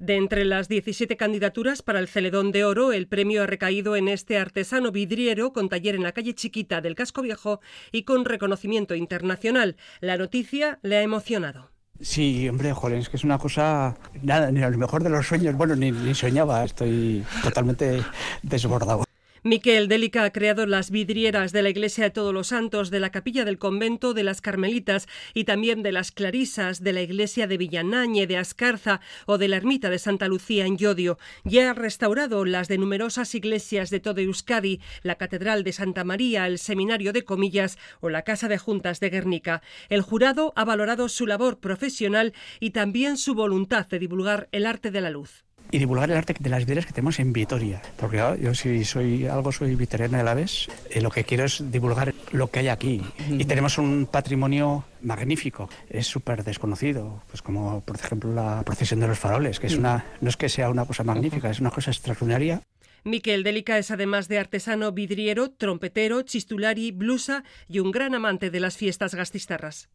De entre las 17 candidaturas para el Celedón de Oro, el premio ha recaído en este artesano vidriero con taller en la calle Chiquita del Casco Viejo y con reconocimiento internacional. La noticia le ha emocionado. Sí, hombre, joder, es que es una cosa, nada, ni a lo mejor de los sueños, bueno, ni soñaba, estoy totalmente desbordado. Miquel Délica ha creado las vidrieras de la Iglesia de Todos los Santos, de la Capilla del Convento de las Carmelitas y también de las Clarisas, de la Iglesia de Villanañe, de Ascarza o de la Ermita de Santa Lucía en Llodio. Ya ha restaurado las de numerosas iglesias de todo Euskadi, la Catedral de Santa María, el Seminario de Comillas o la Casa de Juntas de Guernica. El jurado ha valorado su labor profesional y también su voluntad de divulgar el arte de la luz. Y divulgar el arte de las vidrieras que tenemos en Vitoria, porque yo si soy vitoriana de la vez, lo que quiero es divulgar lo que hay aquí. Y tenemos un patrimonio magnífico, es súper desconocido, pues como por ejemplo la procesión de los faroles, que es no es que sea una cosa magnífica, es una cosa extraordinaria. Miquel Délica es además de artesano vidriero, trompetero, chistulari, blusa y un gran amante de las fiestas gastistarras.